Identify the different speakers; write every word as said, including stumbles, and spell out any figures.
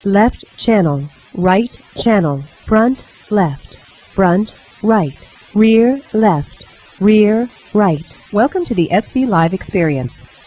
Speaker 1: left channel, right channel, front left, front right, rear left, rear right. Welcome to the S V Live experience.